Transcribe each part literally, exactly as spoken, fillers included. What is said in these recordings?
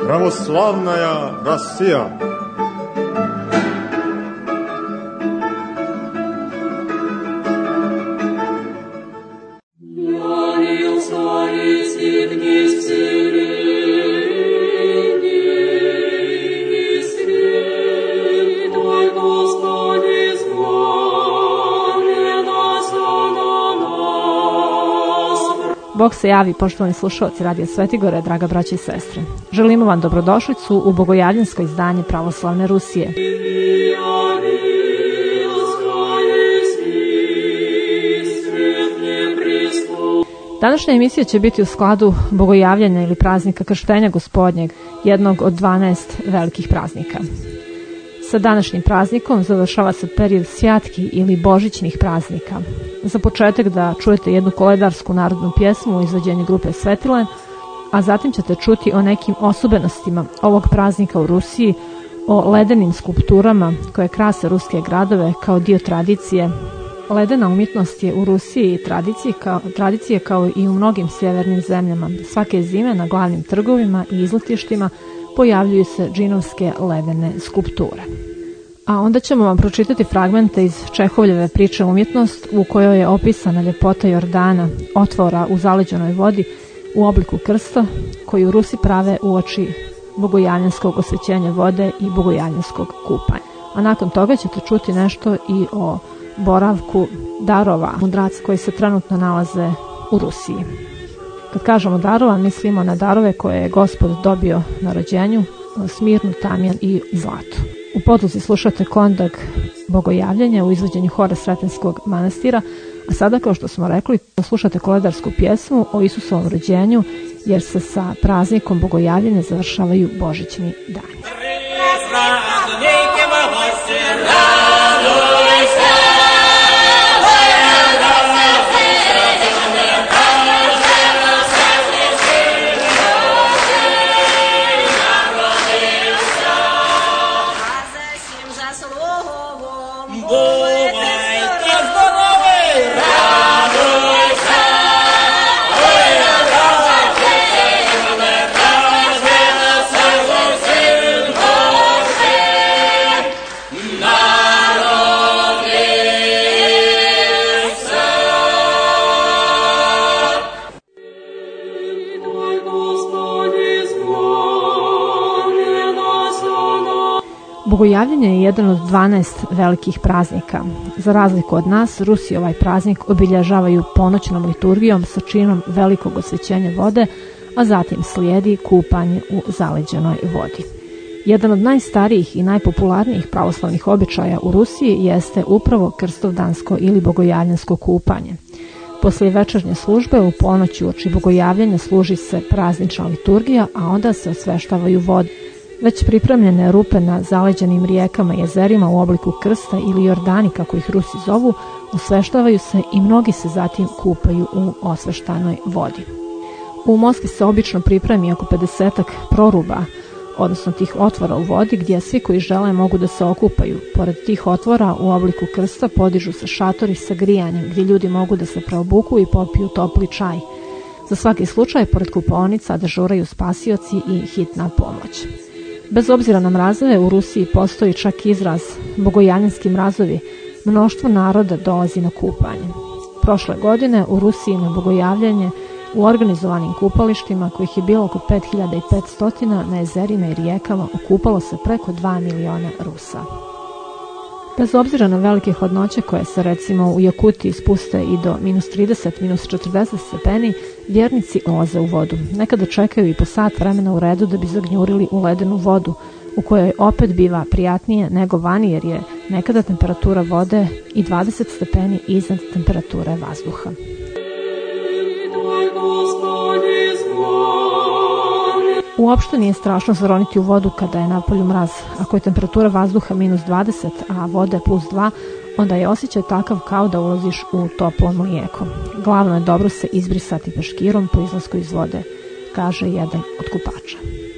Православная Россия. Bog se javi, poštovani slušalci Radija Svetigore, draga braća i sestre. Želimo vam dobrodošlicu u bogojavljansko izdanje Pravoslavne Rusije. Današnja emisija će biti u skladu bogojavljanja ili praznika Krštenja Gospodnjeg, jednog od dvanaest velikih praznika. Sa današnjim praznikom završava se period svjatki ili božićnih praznika. Za početak da čujete jednu koledarsku narodnu pjesmu u izvođenju grupe Svetilen, a zatim ćete čuti o nekim osobenostima ovog praznika u Rusiji, o ledenim skulpturama koje krase ruske gradove kao dio tradicije. Ledena umjetnost je u Rusiji tradicije kao, tradicije kao i u mnogim sjevernim zemljama. Svake zime na glavnim trgovima i izletištima pojavljuju se džinovske ledene skulpture. A onda ćemo vam pročitati fragmente iz Čehovljeve priče Umjetnost, u kojoj je opisana ljepota Jordana, otvora u zaleđenoj vodi u obliku krsta, koju Rusi prave uoči bogojavljanskog osvećenja vode i bogojavljanskog kupanja. A nakon toga ćete čuti nešto i o boravku darova mudraca koji se trenutno nalaze u Rusiji. Kad kažemo darova, mislimo na darove koje je Gospod dobio na rođenju, smirnu, tamjan i zlato. U podlozi slušate kondak bogojavljanja u izvođenju hora Sretenskog manastira, a sada, kao što smo rekli, slušate koledarsku pjesmu o Isusovom rođenju, jer se sa praznikom bogojavljanja završavaju božićni dani. Bogojavljanje je jedan od dvanaest velikih praznika. Za razliku od nas, Rusi ovaj praznik obilježavaju ponoćnom liturgijom sa činom velikog osvećenja vode, a zatim slijedi kupanje u zaleđenoj vodi. Jedan od najstarijih i najpopularnijih pravoslavnih običaja u Rusiji jeste upravo krstovdansko ili bogojavljansko kupanje. Poslije večernje službe u ponoć uoči bogojavljanja služi se praznična liturgija, a onda se osveštavaju vode. Već pripremljene rupe na zaleđenim rijekama i jezerima u obliku krsta ili Jordani, kako ih Rusi zovu, osveštavaju se i mnogi se zatim kupaju u osveštanoj vodi. U Moskvi se obično pripremi oko pedesetak proruba, odnosno tih otvora u vodi, gdje svi koji žele mogu da se okupaju. Pored tih otvora u obliku krsta podižu se šatori sa grijanjem, gdje ljudi mogu da se preobuku i popiju topli čaj. Za svaki slučaj, pored kupaonica dežuraju spasioci i hitna pomoć. Bez obzira na mrazove, u Rusiji postoji čak izraz bogojavljanski mrazovi. Mnoštvo naroda dolazi na kupanje. Prošle godine u Rusiji na bogojavljanje u organizovanim kupalištima, kojih je bilo oko pet hiljada petsto, na jezerima i rijekama okupalo se preko dva miliona Rusa. Bez obzira na velike hladnoće koje se recimo u Jakutiji spuste i do minus trideset, minus četrdeset stepeni, vjernici ulaze u vodu. Nekada čekaju i po sat vremena u redu da bi zagnjurili u ledenu vodu, u kojoj opet biva prijatnije nego vani, jer je nekada temperatura vode i dvadeset stepeni iznad temperature vazduha. Uopšte nije strašno zaroniti u vodu kada je napolju mraz. Ako je temperatura vazduha minus dvadeset, a vode plus dva, onda je osjećaj takav kao da ulaziš u toplo mlijeko. Glavno je dobro se izbrisati peškirom po izlasku iz vode, kaže jedan od kupača.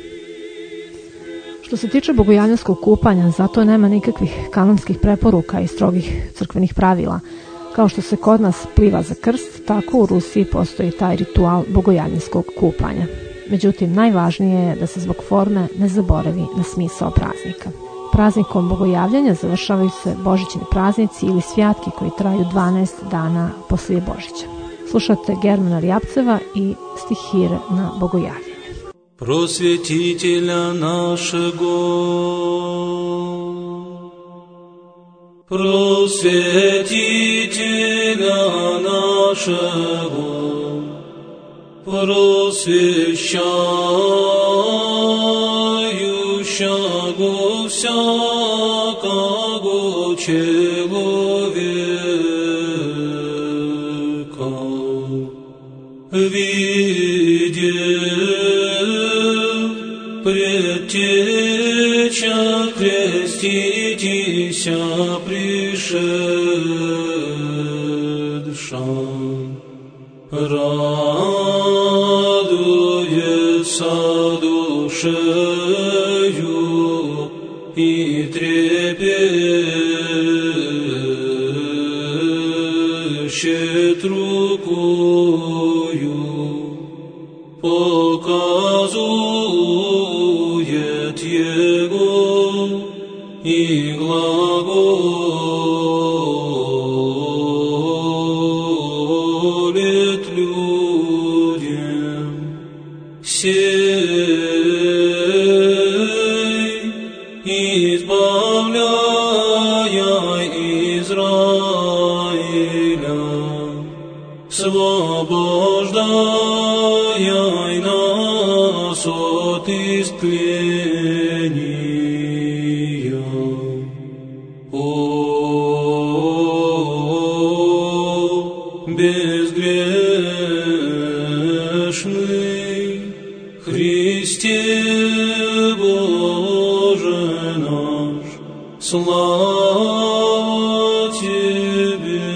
Što se tiče bogojavljanskog kupanja, zato nema nikakvih kanonskih preporuka i strogih crkvenih pravila. Kao što se kod nas pliva za krst, tako u Rusiji postoji taj ritual bogojavljanskog kupanja. Međutim, najvažnije je da se zbog forme ne zaboravi na smisao praznika. Praznikom bogojavljanja završavaju se božićni praznici ili svjatki koji traju dvanaest dana poslije Božića. Slušate Germana Rjapceva i stihire na bogojavljanje. Просветителя нашего, просветителя нашего, просвещающего всякого человека, видел предтеча креститеся пришедша, радуется душею и трепещет рукою, показует его и глаголит людям. Сей, избавляя Израиля, освобождая нас от истления. О, безгрешный Христе Боже наш, слава Тебе!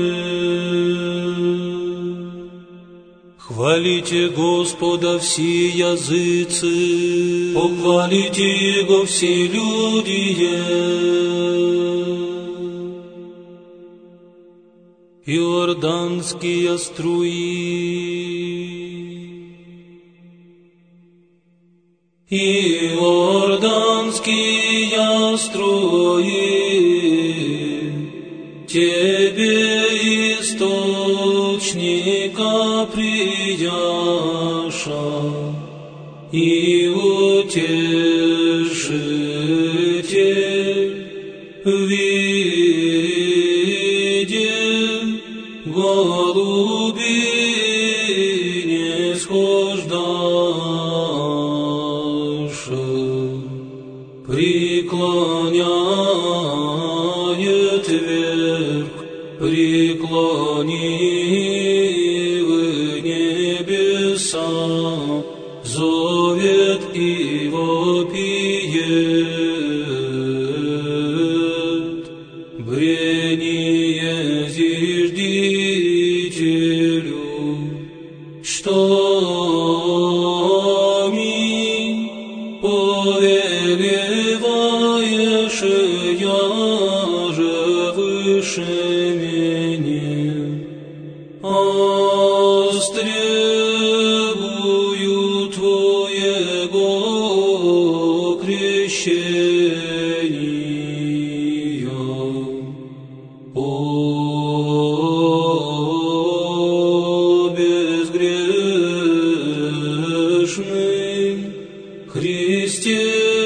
Хвалите Господа все языцы, похвалите Его все люди. Иорданские струи, Иорданские струи, Тебе источника придяша, и утешите, видел голуби не схождаша, преклоняет вверх, преклони в небеса, зовет и вопиет, брение зиждителю, что ми повелеваешь, я же выше меня, остребую Твоего крещения. О, безгрешный Христе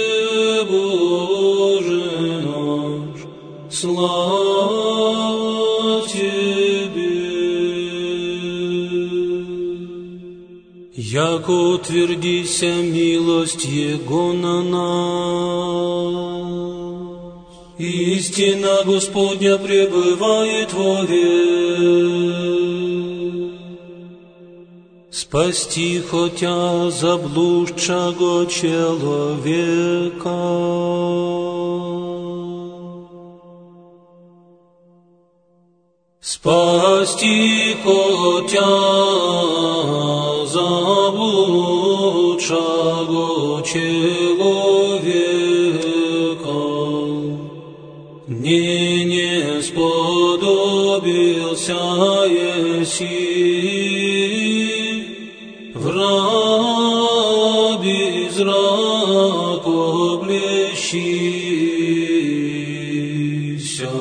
Боже наш, слава Тебе! Яко утвердися милость Его на нас, истина Господня пребывает вовек, спасти хотя заблудшего человека. Спасти хотя заблудшего человека, не не сподобился еси враг zrak облещися,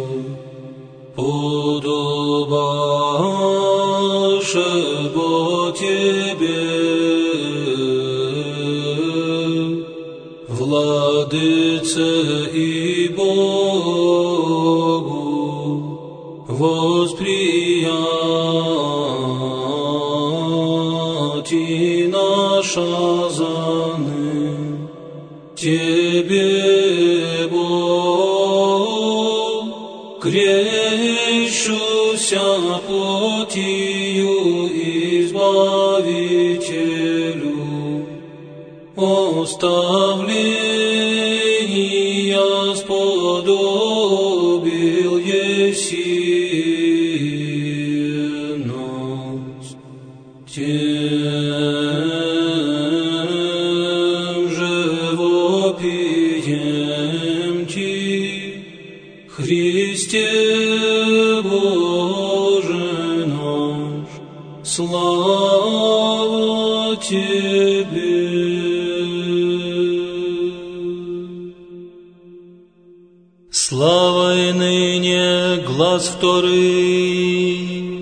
подобаше бо тебе, Владыце и Богу, восприяти наша заны, Тебе, Бог, крещуся плотью Избавителю, оставления сподобил еси нас, тем же вопием Ти, Христе Боже наш, слава Тебе. Слава и ныне глас вторый.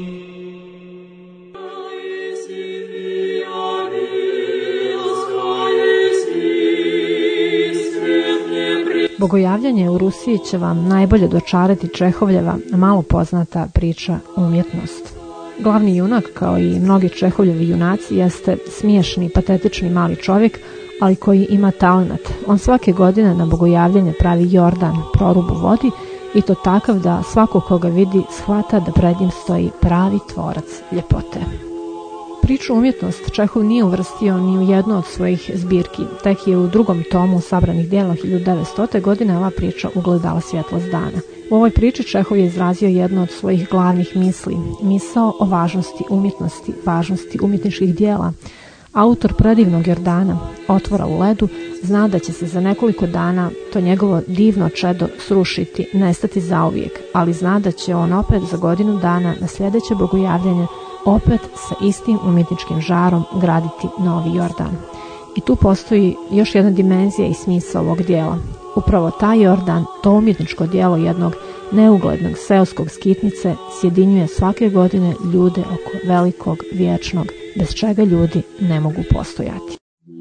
Bogojavljanje u Rusiji će vam najbolje dočarati Čehovljeva malo poznata priča Umjetnost. Glavni junak, kao i mnogi Čehovljevi junaci, jeste smiješni, patetični mali čovjek, ali koji ima talenat. On svake godine na bogojavljanje pravi jordan, prorub u vodi, i to takav da svako koga vidi shvata da pred njim stoji pravi tvorac ljepote. Priču Umjetnost Čehov nije uvrstio ni u jednu od svojih zbirki, tek je u drugom tomu sabranih dijela hiljadu devetstote. godine ova priča ugledala svjetlost dana. U ovoj priči Čehov je izrazio jednu od svojih glavnih misli, misao o važnosti umjetnosti, važnosti umjetničkih dijela. Autor predivnog Jordana, otvora u ledu, zna da će se za nekoliko dana to njegovo divno čedo srušiti, nestati zauvijek, ali zna da će on opet za godinu dana na sljedeće bogojavljanje opet sa istim umjetničkim žarom graditi novi Jordan. I tu postoji još jedna dimenzija i smisao ovog dijela. Upravo taj Jordan, to umjetničko dijelo jednog neuglednog seoskog skitnice, sjedinjuje svake godine ljude oko velikog, vječnog, bez čega ljudi ne mogu postojati.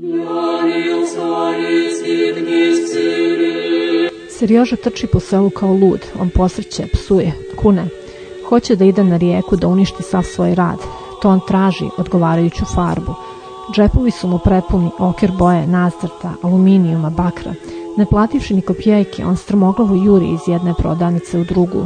Serjoža trči po selu kao lud, on posrće, psuje, kune. Hoće da ide na rijeku da uništi sav svoj rad. To on traži odgovarajuću farbu. Džepovi su mu prepuni okir boje, nacrta, aluminijuma, bakra. Ne plativši ni kopijajke, on strmoglavo juri iz jedne prodavnice u drugu.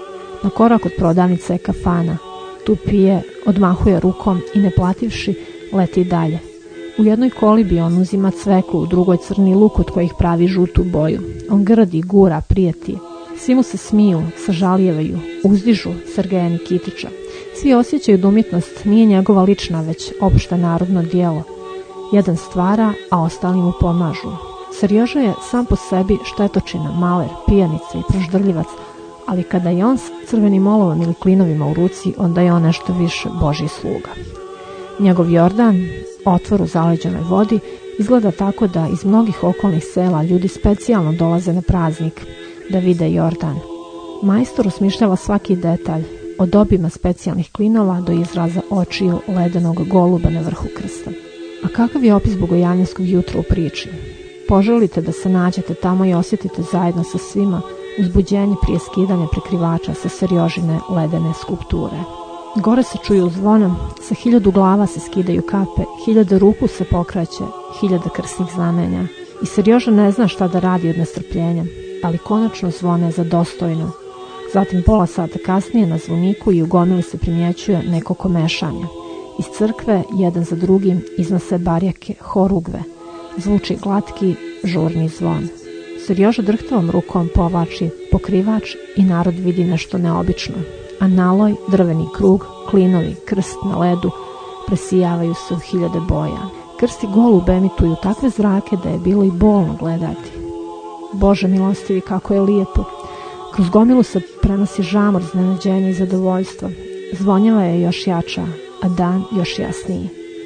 Na korak od prodavnice je kafana. Tu pije, odmahuje rukom i ne plativši, leti dalje. U jednoj kolibi on uzima cveku, u drugoj crni luk od kojih pravi žutu boju. On grdi, gura, prijeti. Svi mu se smiju, sažalijevaju, uzdižu Sergeja Nikitića. Svi osjećaju da umjetnost nije njegova lična, već opšte narodno dijelo. Jedan stvara, a ostali mu pomažu. Serjoža je sam po sebi štetočina, maler, pijanica i proždrljivac, ali kada je on s crvenim olovom ili klinovima u ruci, onda je on nešto više Božji sluga. Njegov Jordan, otvor u zaleđenoj vodi, izgleda tako da iz mnogih okolnih sela ljudi specijalno dolaze na praznik da vide Jordan. Majstor osmišljava svaki detalj, od obima specijalnih klinova do izraza očiju ledenog goluba na vrhu krsta. A kakav je opis bogojavljanskog jutra u priči? Poželite da se nađete tamo i osjetite zajedno sa svima uzbuđenje prije skidanja prekrivača sa Serjožine ledene skulpture. Gore se čuju zvona, sa hiljadu glava se skidaju kape, hiljada ruku se pokreće, hiljada krsnih znamenja. I Serjoža ne zna šta da radi od nestrpljenja, ali konačno zvone za dostojno. Zatim pola sata kasnije na zvoniku i u gomili se primjećuje neko komešanje. Iz crkve, jedan za drugim, iznose barjake, horugve. Zvuči glatki, žurni zvon. Serjoža drhtavom rukom povlači pokrivač i narod vidi nešto neobično. A naloj, drveni krug, klinovi, krst na ledu presijavaju se u hiljade boja. Krst i golub emituju takve zrake da je bilo i bolno gledati. Bože milostivi, kako je lijepo! Kroz gomilu se prenosi žamor, iznenađenja i zadovoljstva. Zvonjava je još jača, a dan još jasniji.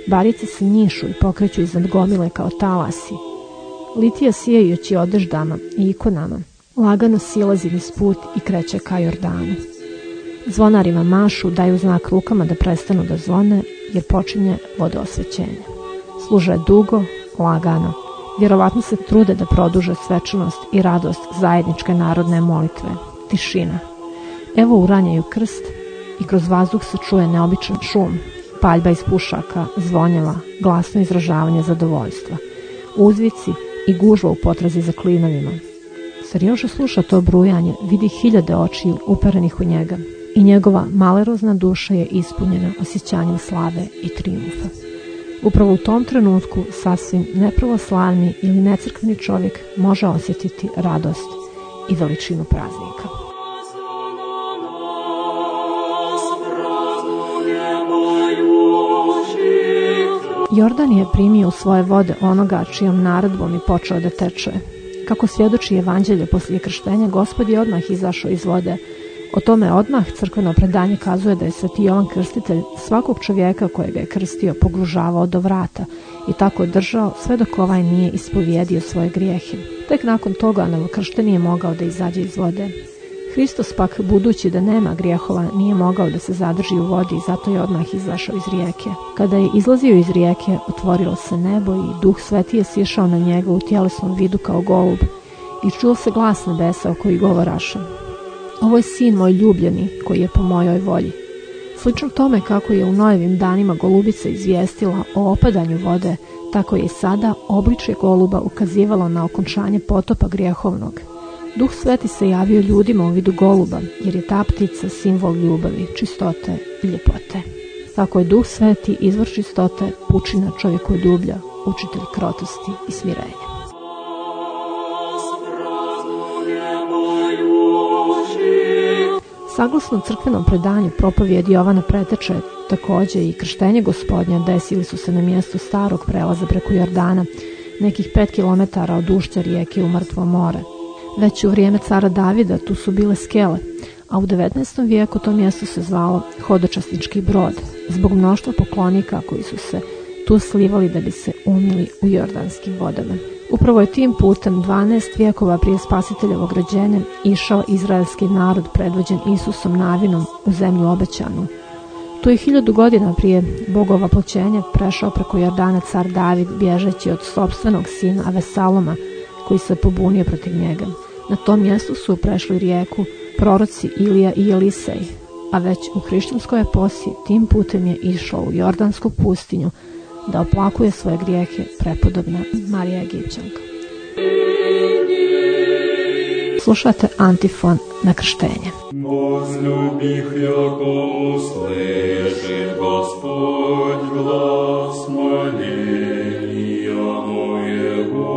Barice se njišu i pokreću iznad gomile kao talasi. Litija sijajući odeždama i ikonama lagano silazi niz put i kreće ka Jordanu. Zvonarima mašu, daju znak rukama da prestanu da zvone, jer počinje vodoosvećenje. Služe dugo, lagano. Vjerovatno se trude da produže svečanost i radost zajedničke narodne molitve. Tišina. Evo uranjaju krst i kroz vazduh se čuje neobičan šum, paljba iz pušaka, zvonjeva, glasno izražavanje zadovoljstva, uzvici i gužva u potrazi za klinovima. Serioža sluša to brujanje, vidi hiljade očiju uperenih u njega i njegova malerozna duša je ispunjena osjećanjem slave i trijumfa. Upravo u tom trenutku sasvim nepravoslavni ili necrkveni čovjek može osjetiti radost i veličinu praznika. Jordan je primio u svoje vode onoga čijom naredbom je počeo da teče. Kako svjedoči evanđelje poslije krštenja, Gospod je odmah izašao iz vode. O tome odmah crkveno predanje kazuje da je sveti Jovan Krstitelj svakog čovjeka kojega je krstio pogružavao do vrata i tako držao sve dok ovaj nije ispovjedio svoje grijehe. Tek nakon toga novokršteni je mogao da izađe iz vode. Hristos pak, budući da nema grijehova, nije mogao da se zadrži u vodi i zato je odmah izašao iz rijeke. Kada je izlazio iz rijeke, otvorilo se nebo i Duh Sveti je sišao na njega u tjelesnom vidu kao golub i čuo se glas nebesa koji govoraše: ovo je sin moj ljubljeni koji je po mojoj volji. Slično tome kako je u Noevim danima golubica izvijestila o opadanju vode, tako je i sada obličje goluba ukazivalo na okončanje potopa grijehovnog. Duh Sveti se javio ljudima u vidu goluba, jer je ta ptica simbol ljubavi, čistote i ljepote. Tako je Duh Sveti izvor čistote, pučina čovjekoljublja, učitelj krotosti i smirenja. Saglasno crkvenom predanju, propovijed Jovana preteče također i krštenje Gospodnja desili su se na mjestu starog prelaza preko Jordana, nekih pet kilometara od ušća rijeke u Mrtvo more. Već u vrijeme cara Davida tu su bile skele, a u devetnaestom vijeku to mjesto se zvalo Hodočasnički brod, zbog mnoštva poklonika koji su se tu slivali da bi se umili u jordanskim vodama. Upravo je tim putem dvanaest vijekova prije spasiteljevog rođenja išao izraelski narod predvođen Isusom Navinom u zemlju obećanu. Tu je hiljadu godina prije Bogova počenja prešao preko Jordana car David bježeći od sopstvenog sina Avesaloma koji se pobunio protiv njega. Na tom mjestu su prešli rijeku proroci Ilija i Elisej, a već u hrišćanskoj eposi tim putem je išao u Jordansku pustinju da oplakuje svoje grijehe prepodobna Marija Egipćanka. Slušate antifon na krštenje. Возлюбих, яко услышит Господь глас моления моего,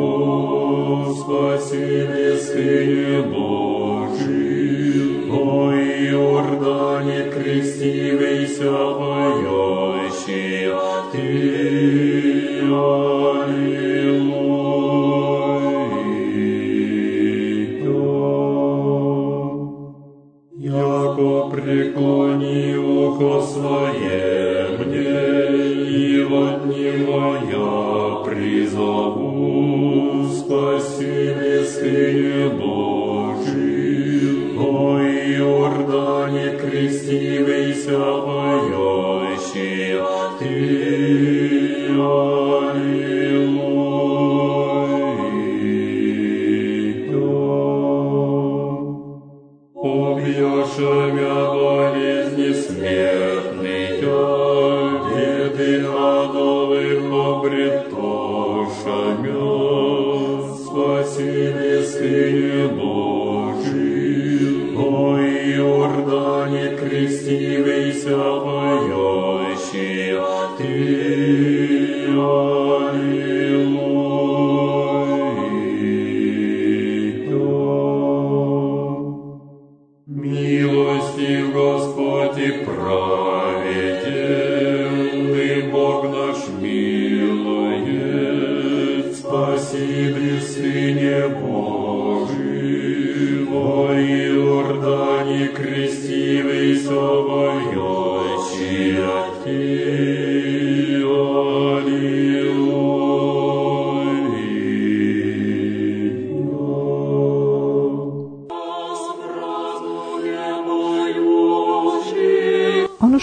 спаси мне, Сыне Божий, о Иордане крестивейся поющий, ты, яко преклони ухо свое мне, и во дни моя призову, спаси мне, Сыне Божий, о Иордане крестивейся поющий, ты, Объявшая болезни смертных, беды адовых обретошами, спаси мне, Сыне Божий, о Иордане крестивейся поющий, ты, Милостив Господь и праведен, Бог наш милует, спаси мне, Сыне Божий, во Иордане крестивейся поющий, ты,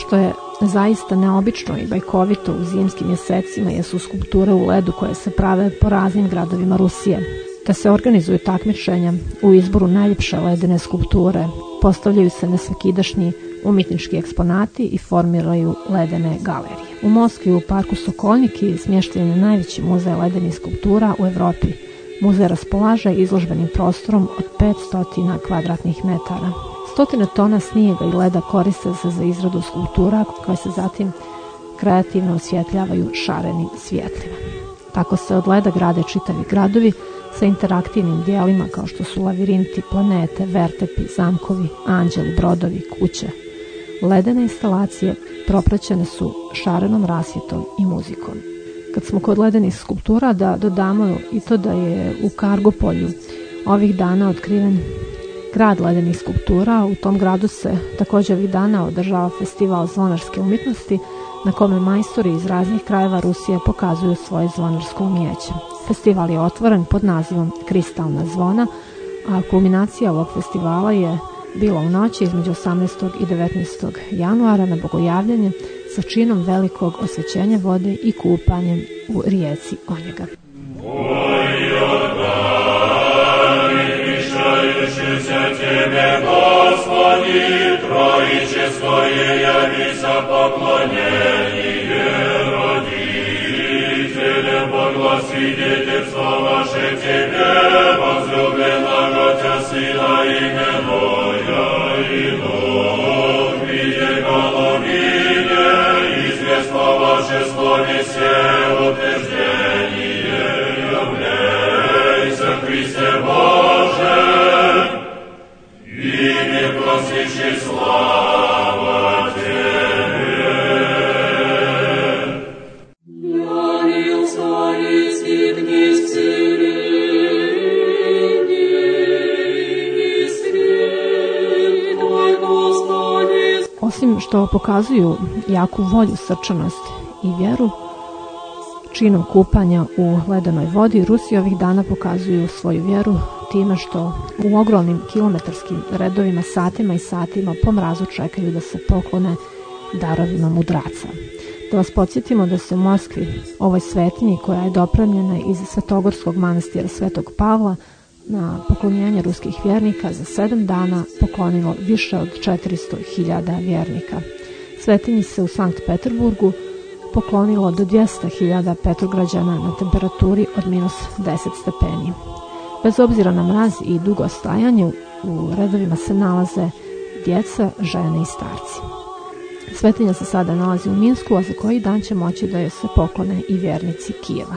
što je zaista neobično i bajkovito u zimskim mjesecima jesu skulpture u ledu koje se prave po raznim gradovima Rusije, te se organizuju takmičenja u izboru najljepše ledene skulpture, postavljaju se nesvakidašnji umjetnički eksponati i formiraju ledene galerije. U Moskvi u parku Sokolniki smješten je najveći muzej ledenih skulptura u Evropi. Muzej raspolaže izložbenim prostorom od petsto kvadratnih metara. Stotine tona snijega i leda koriste se za izradu skulptura koje se zatim kreativno osvjetljavaju šarenim svjetlima. Tako se od leda grade čitavi gradovi sa interaktivnim dijelima kao što su lavirinti, planete, vertepi, zamkovi, anđeli, brodovi, kuće. Ledene instalacije propraćene su šarenom rasvjetom i muzikom. Kad smo kod ledenih skulptura, da dodamo i to da je u Kargopolju ovih dana otkriven grad ledenih skulptura. U tom gradu se također ovih dana održava festival zvonarske umjetnosti na kome majstori iz raznih krajeva Rusije pokazuju svoje zvonarsko umijeće. Festival je otvoren pod nazivom Kristalna zvona, a kulminacija ovog festivala je bila u noći između osamnaestog i devetnaestog januara na Bogojavljanje sa činom velikog osvećenja vode i kupanjem u rijeci Onjega. Свидетельство ваше тебе, возлюбленного Тя Сына именуя, и дух виде головине, известно ваше слове се утверждение, являйся, Христе Боже, и не просишь слава Тебе. Osim što pokazuju jaku volju, srčanost i vjeru, činom kupanja u ledenoj vodi, Rusi ovih dana pokazuju svoju vjeru time što u ogromnim kilometarskim redovima satima i satima po mrazu čekaju da se poklone darovima mudraca. Da vas podsjetimo da se u Moskvi, ovoj svetinji koja je dopremljena iz Svetogorskog manastira Svetog Pavla, na poklonjenje ruskih vjernika za sedam dana poklonilo više od četiristo hiljada vjernika. Svetinji se u Sankt Peterburgu poklonilo do dvjesto hiljada Petrograđana na temperaturi od minus deset stepeni. Bez obzira na mraz i dugo stajanje, u redovima se nalaze djeca, žene i starci. Svetinja se sada nalazi u Minsku, a za koji dan će moći da joj se poklone i vjernici Kijeva.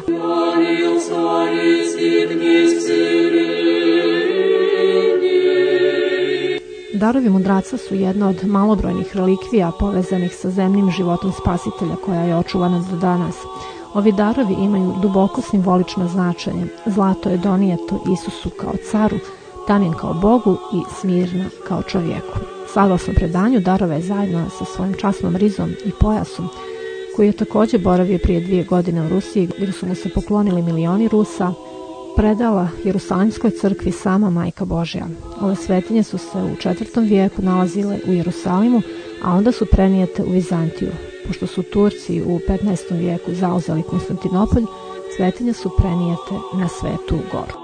Darovi mudraca su jedna od malobrojnih relikvija povezanih sa zemljim životom Spasitelja koja je očuvana do danas. Ovi darovi imaju duboko simbolično značenje. Zlato je donijeto Isusu kao caru, Tamjan kao Bogu i Smirna kao čovjeku. Saglasno predanju, darove je zajedno sa svojim časnom rizom i pojasom, koji je također boravio prije dvije godine u Rusiji, gdje su mu se poklonili milioni Rusa, predala Jerusalimskoj crkvi sama Majka Božja. Ove svetinje su se u četvrtom vijeku nalazile u Jerusalimu, a onda su prenijete u Vizantiju. Pošto su Turci u petnaestom vijeku zauzeli Konstantinopolj, svetinje su prenijete na Svetu Goru.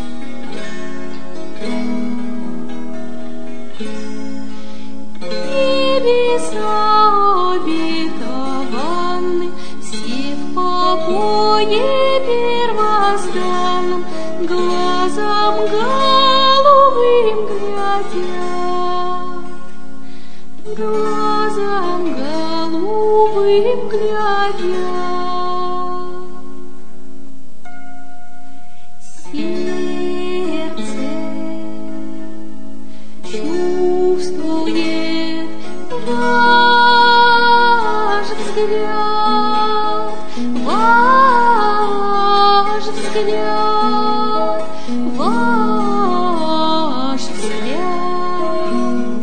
Yeah. Твое первозданным глазом голубым глядят, глазом голубым глядят. Сердце чувствует ваш взгляд, ваш взгляд, ваш взгляд.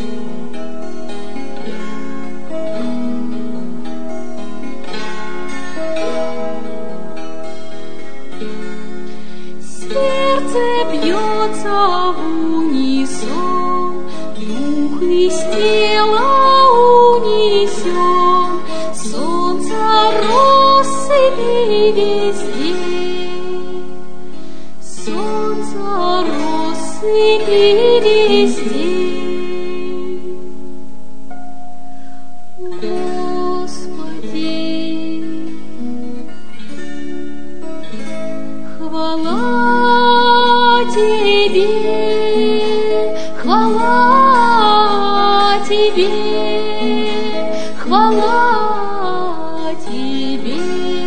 Сердце бьется в унисон, дух из тела унесен, солнце россыпи везде, солнце россыпи везде. Господи, хвала Тебе, хвала Тебе, хвала Тебе.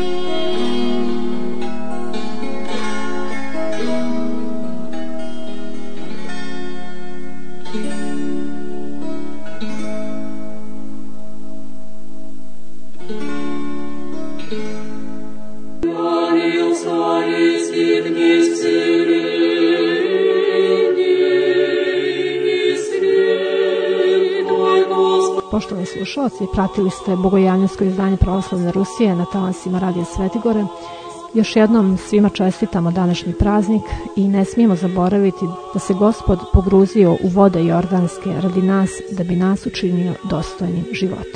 Poštovani slušalci, pratili ste bogojavljansko izdanje Pravoslavne Rusije na talasima Radija Svetigore. Još jednom svima čestitamo današnji praznik i ne smijemo zaboraviti da se Gospod pogruzio u vode jordanske radi nas, da bi nas učinio dostojnim života.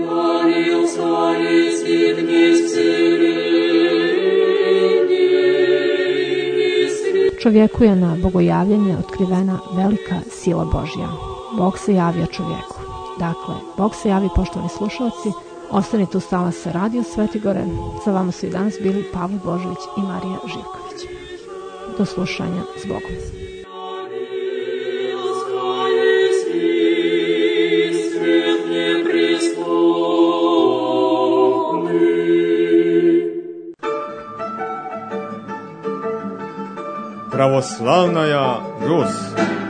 Čovjeku je na bogojavljanje otkrivena velika sila Božja. Bog se javio čovjeku. Dakle, Bog se javi, poštovani slušalci. Ostanite uz talase Radio Svetigore. Za vama su i danas bili Pavle Božović i Marija Živković. Do slušanja s Bogom. Православная Русь.